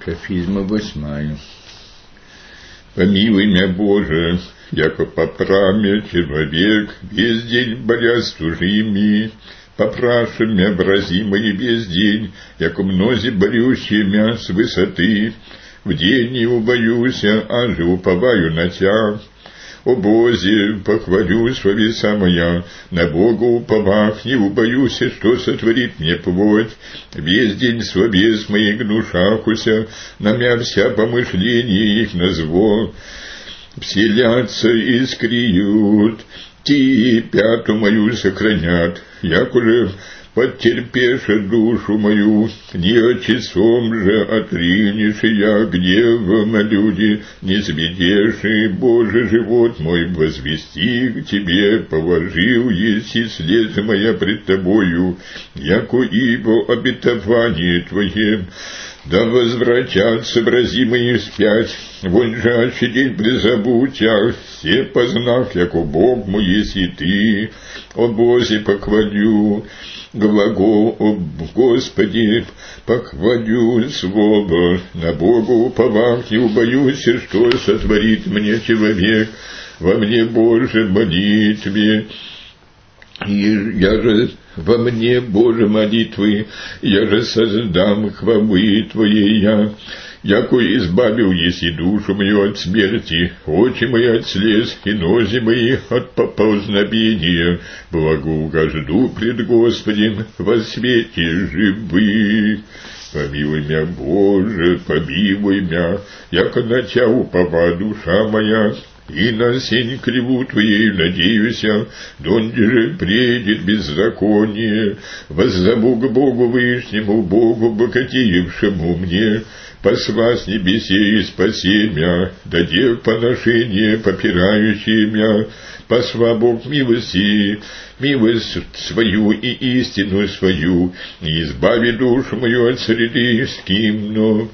Шафизма 8. Помилуй меня, Боже, яко по праме человек, весь день борясь тужими, попраши мя врази мои весь день, яко мнози борющие мя с высоты, в день не убоюся, аже уповаю на Тя. О Бозе, похвалюсь во веса моя, на Бога уповах, не убоюсь, что сотворит мне плоть. Весь день словес моих гнушахуся, на мя вся помышления их на зло. Вселятся и скриют, ти пяту мою сохранят, якоже подтерпеше душу мою, не отчасом же отринешь я гневом люди, не сведеши, Боже, живот мой возвести к Тебе, положил еси слезь моя пред Тобою, яко ибо обетование Твое. Да возвратятся врази мои вспять, вон жаще день призову Тя, все познав, яко Бог мой еси Ты, о Бозе похвалю, глагол о Господи, похвалю слово, на Бога уповах, не убоюсь, что сотворит мне человек, во мне Боже молитве. И я же во мне, Боже, молитвы, я же создам хвалы Твоей яко избавил еси душу мою от смерти, очи мои от слез и нози мои от поползновения, благоугожду пред Господем во свете живых. Помилуй меня, Боже, помилуй меня, яко на Тя упова душа моя, и на сень криву Твоей надеюся, донде же предет беззаконие, воззову к Богу Вышнему, Богу богатеевшему мне, посла с небесей спаси мя, даде поношение попирающие мя, посла Бог милости, милость свою и истину свою, и избави душу мою от среды скимно.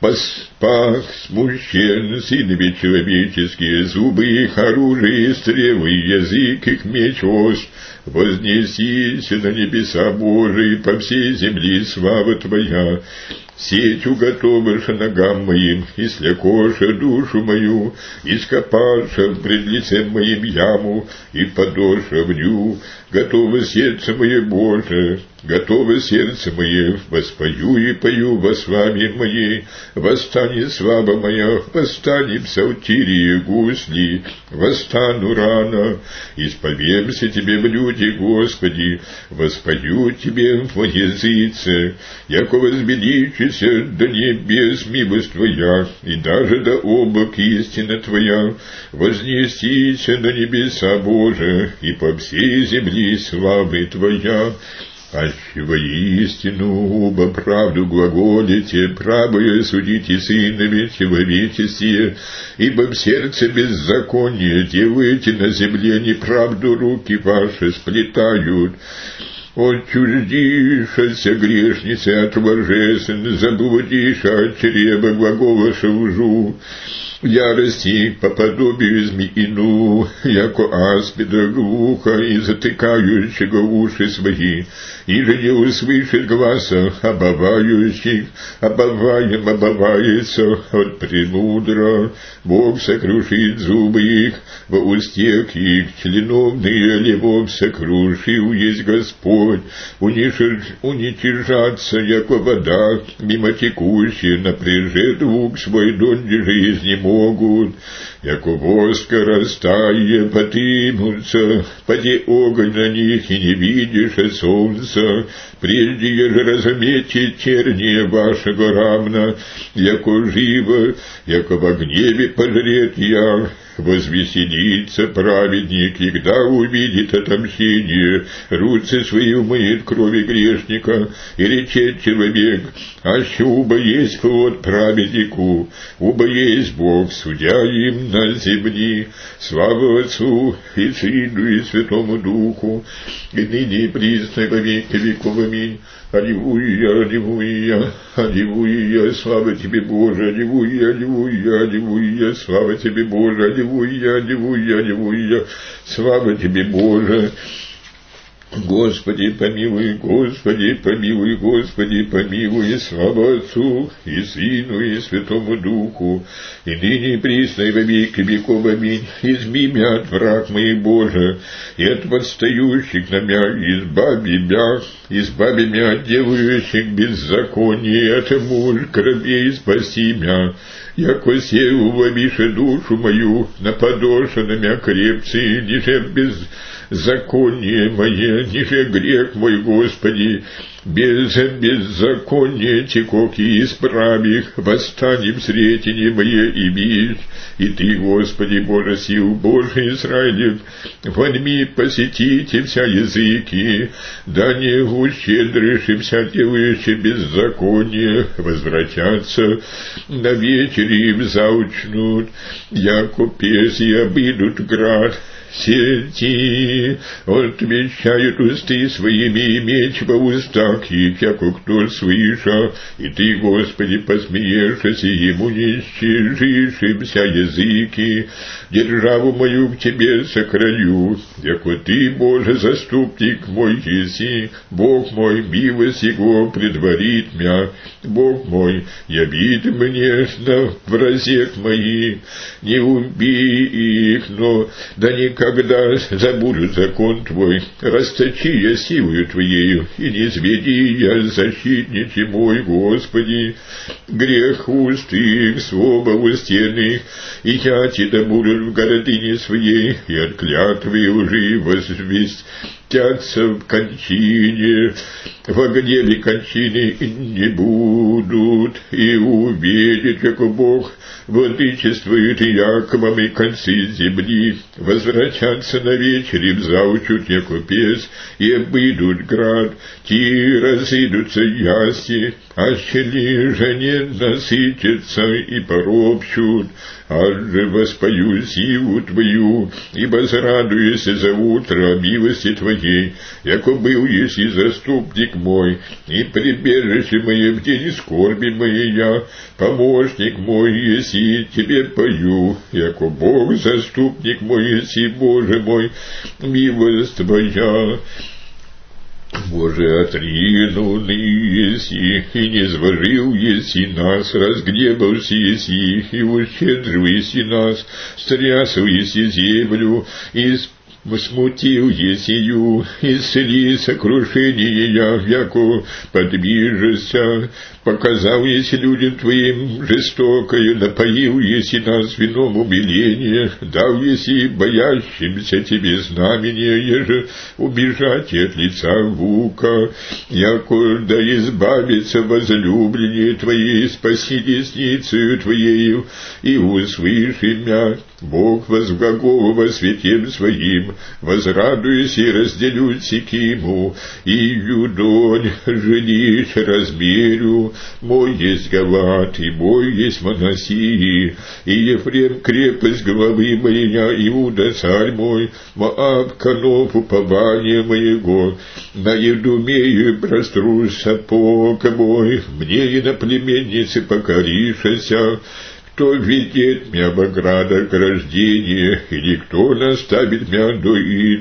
Поспах смущен, сынове человеческие, зубы их оружие, стрелы, язык их меч ось. Вознесись на небеса Божии, по всей земле слава Твоя. Сеть уготовишь ногам моим, и слякоша душу мою, и скопаша пред лицем моим яму, и подоша вню. Готово сердце мое, Боже, готово сердце мое, воспою и пою во славе моей. Восстани слава моя, восстани псалтири гусли, восстану рано, исповемся Тебе в люди, Господи, воспою Тебе в языце, яко возвеличися до небес милость Твоя, и даже до облак истина Твоя, вознесися на небеса, Боже, и по всей земле славы Твоя. Аще воистину, оба правду глаголите, правое судите сынове человеческие, ибо в сердце беззаконие делаете, на земле неправду руки ваши сплетают. Отчуждишься, грешница, от божествен, заблудишь от чрева глаголоша лжу. Ярости по подобию змеину, яко аспида глухо и затыкающего уши свои, и же не услышит гласа обывающих, обываем обывается от премудра. Бог сокрушит зубы их, во устех их членовные левов сокрушил есть Господь, уничижаться, яко вода, мимо текущая, напряжет лук свой, донде жизни могут, яко воска растая подымутся, поди огонь на них, и не видишь солнца, прежде еже разумейте терние вашего равно, яко живо, яко во гневе пожрет я. Возвеселится праведник, когда увидит отомщение, руцы свои умыет крови грешника, и речет человек, аще убо есть плод праведнику, убо есть Бог, судья им на земле. Слава Отцу и Сыну и Святому Духу, и ныне и присно во веки веков. Аминь. Аллилуйя, аллилуйя, аллилуйя, слава Тебе, Боже, аллилуйя, аллилуйя, аллилуйя, слава Тебе, Боже, аллилуйя, аллилуйя, аллилуйя, слава Тебе, Боже. Господи, помилуй, Господи, помилуй, Господи, помилуй, слава Отцу и Сыну и Святому Духу, и ныне и присно и во веки веков. Аминь. Изми мя от враг моих Боже, и от восстающих на мя, избави мя от делающих беззаконие, от муж гробей спаси мя. Яко сею уловише душу мою, на подоше на мя крепцы, ниже беззаконие мое, ниже грех мой, Господи, без беззакония текоки исправь их, восстань в сретение мое и видишь, и Ты, Господи, Боже сил, Боже Израилев, воньми посетите вся языки, да не ущедришь вся делающие беззаконие, возвратятся на вечере им заучнут, яко песи обидут град. Сети, отвечают усты своими, и меч во устах их, яко кто слыша, и Ты, Господи, посмеешься, ему нищижишь вся языки, державу мою к Тебе сохраню, яко Ты, Боже, заступник мой еси, Бог мой, милость Его предварит мя, Бог мой, явит мне на вразек моих, не убей их, но да никогда забуду закон Твой, расточи я силою Твоею, и не изведи я защитниче мой, Господи, грех уст их, слово устенных, и я Тебя буду в городине своей, и от клятвы лжи возвестятся в кончине, в гневе кончины не будут, и увидят, как Бог владычествует и Яковом, и концы земли, возвратятся на вечере, взаучут, яко пес, и обыдут град, ти разыдутся яси, а щели же не насытятся и поропщут, же воспою силу Твою, и возрадуюсь за утро милости Твоей, яко был еси заступник мой, и прибежище мое в день скорби моей я, помощник мой еси, Тебе пою, яко Бог заступник мой еси, Боже мой, милость Твоя. Боже, отринуный еси, и не зважил еси нас, разгневался еси, и ущедрил еси нас, стрясал еси землю, и смутил есию, исцели сокрушение я, яко подвижешься, показал еси людям Твоим жестокою, напоил еси нас вином умиления, дал еси боящимся Тебе знамения, еже убежать от лица лука, яко да избавится возлюбленные Твои, спаси десницею Твоею, и услыши мя, Бог возглагол во святем Своим, возрадуюсь и разделю секиму, и юдонь жилищ размерю, мой есть Галат, и мой есть Манасии, и Ефрем крепость главы моя, Иуда царь мой, Моав конов упования моего, на Едумею прострусь сапог мой, мне и на племеннице покоришься. Кто ведет мя во градах рождения, или кто наставит мя до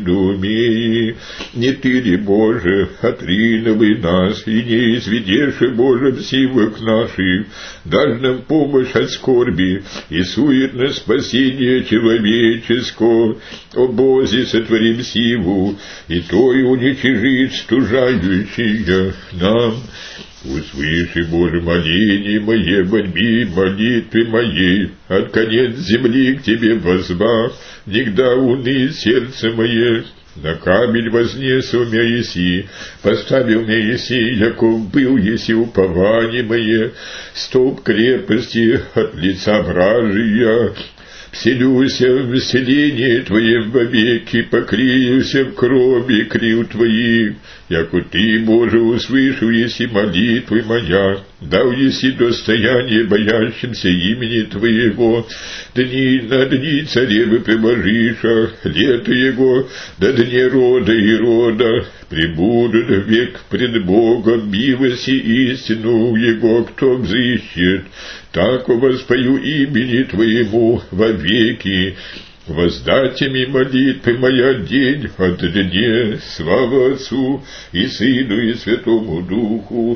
Идумеи? Не Ты ли, Боже, отринувай нас, и не изведешь, Боже, в силах наших, дашь нам помощь от скорби и суетно спасение человеческого. О Бозе, сотворим силу, и то и уничижить стужающие нам. Услыши, Боже, моление мое, воньми молитвы моей, от конец земли к Тебе возвав, нигда уны сердце мое, на камень вознесу мя еси, поставил мя еси, яков был еси упование мое, столб крепости от лица вражия. Вселюся в вселение Твоем вовеки, покриюся в крови крил Твоих, яко Ты, Боже, услышал еси молитвы моя, дал еси достояние боящимся имени Твоего, дни на дни царевы приложиша, лето Его до дне рода и рода, пребудут век пред Богом, милость и истину Его, кто взыщет, так воспою имени Твоему вовеки. воздать ими молитвы моя день ото дне. Слава Отцу и Сыну и Святому Духу,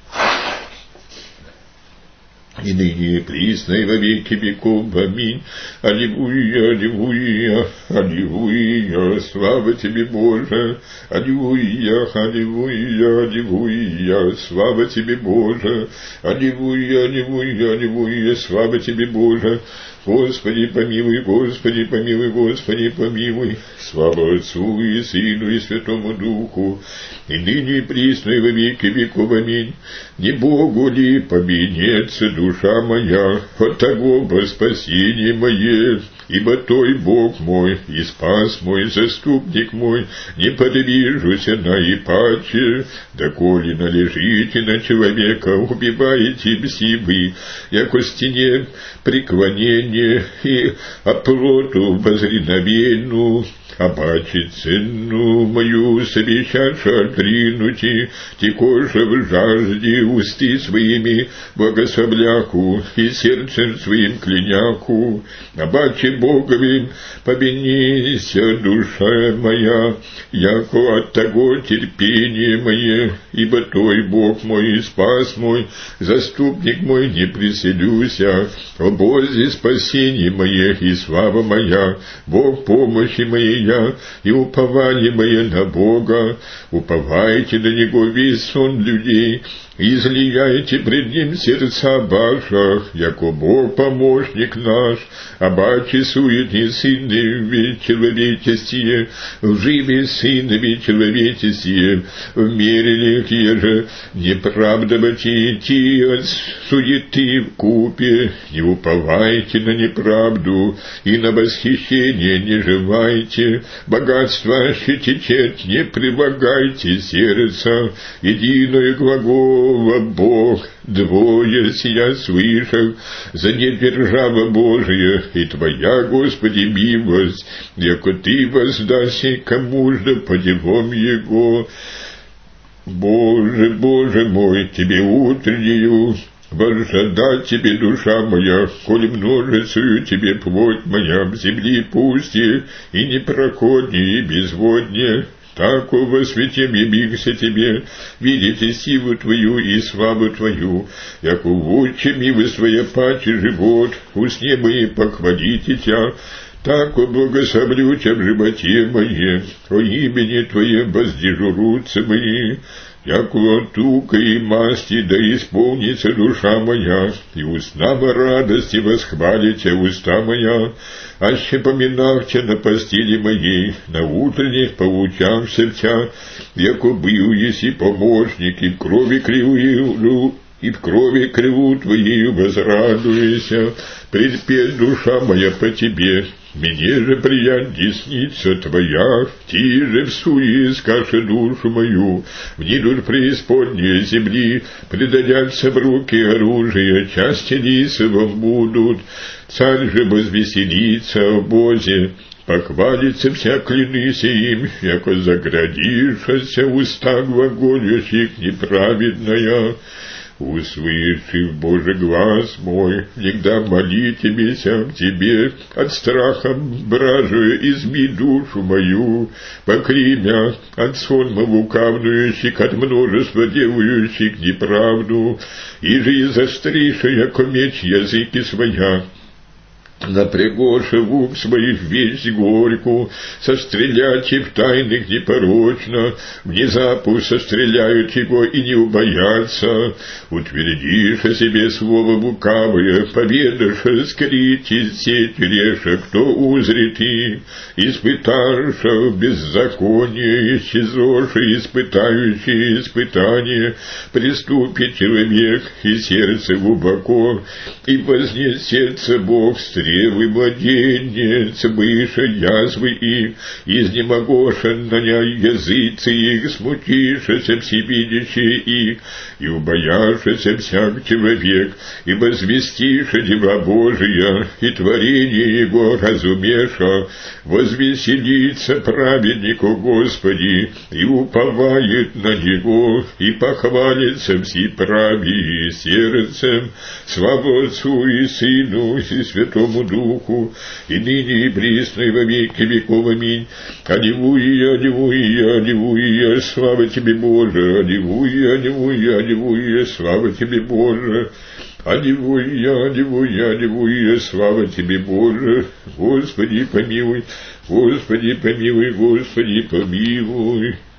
и ныне и присно и во веки веков. Аминь. Аллилуйя, аллилуйя, аллилуйя, слава Тебе, Боже. Аллилуйя, аллилуйя, аллилуйя, слава Тебе, Боже. Аллилуйя, аллилуйя, аллилуйя, слава Тебе, Боже. Господи, помилуй, Господи, помилуй, Господи, помилуй. Слава Отцу и Сыну и Святому Духу, и ныне и присно и во веки веков. Аминь. Не Богу ли победится душа моя от того во спасение мое? Ибо Той Бог мой, и спас мой, заступник мой, не подвижуся на и паче, доколе належите на человека, убиваете мси вы, яко стене преклонение и оплоту возринавенну, обаче ценну мою совещаша отринути, текоша в жажде усты своими благословляку и сердцем своим кляняку, обаче Боговим побенися душа моя, яко от того терпение мое, ибо Той Бог мой и спас мой, заступник мой, не приселюся, о Бозе спасение мое и слава моя, Бог помощи моей я, и упование мое на Бога. Уповайте на Него весь сон людей, и излияйте пред Ним сердца ваших, яко Бог помощник наш, обаче суетни сынове человечестие, лживые сынове человечестие, в мире лихие же неправдовати идти от суеты в купе, не уповайте на неправду, и на восхищение не желайте, богатство течет, не прилагайте сердца, единое глагол Бог, двое сия слышал, задержава Божия, и Твоя, Господи, милость, яко Ты воздаси кому-жда по делам Его. Боже, Боже мой, Тебе утреннюю возжадать Тебе душа моя, коли множествую Тебе плоть моя в земли пусти, и непроходнее, и безводнее. Так во свете мимикся Тебе, видите силу Твою и славу Твою, яко лучше милы своя паче живот, усне мои похвалите Тя, так благословлю Тя в животе моем, о имени Твоем воздежурутся мои, яко от тука и масти да исполнится душа моя, и устна во радости восхвалите уста моя, аще поминавте на постели моей, на утренних получався Тя, яко был еси помощник, и в крови кривую, и в крови криву Твоею возрадуйся, предпеть душа моя по Тебе. Мне же прият десница Твоя, Ти же всуе искаши душу мою, в недур преисподней земли, предадятся в руки оружия, части лисовым будут, царь же возвеселится о Бозе, похвалится вся клянися им, яко заградишься уста глаголющих неправедная. Услышав, Боже, глаз мой, всегда молите меня к Тебе, от страха бражуя изми душу мою, покри мя от сонма лукавнующих, от множества делающих неправду, и же изостриша, яко меч языки своя. Напрягоша в ум своих весть горьку, состреляйте в тайных непорочно, внезапу состреляют его и не убоятся, утвердишь о себе слово лукавое, поведаша скрите сеть реша, кто узрит их, испыташа в беззаконие, исчезоша испытающие испытания, приступит человек и сердце глубоко, и вознесется Бог стрелы младенец, выше язвы их, изнемогоша на языцы их, смутишься всевидящие их, и убояшься всяк человек, и возвестиша дела Божия, и творение Его разумеша, возвеселится праведнику Господи, и уповает на Него, и похвалится всеправие сердцем, слава Отцу и Сыну и Святому Святому Духу, и ныне и присно и во веки веков. Аминь. Аллилуйя, аллилуйя, аллилуйя, слава Тебе, Боже, аллилуйя, аллилуйя, аллилуйя, слава Тебе, Боже. Аллилуйя, аллилуйя, аллилуйя, слава Тебе, Боже. Господи, помилуй, Господи, помилуй, Господи, помилуй.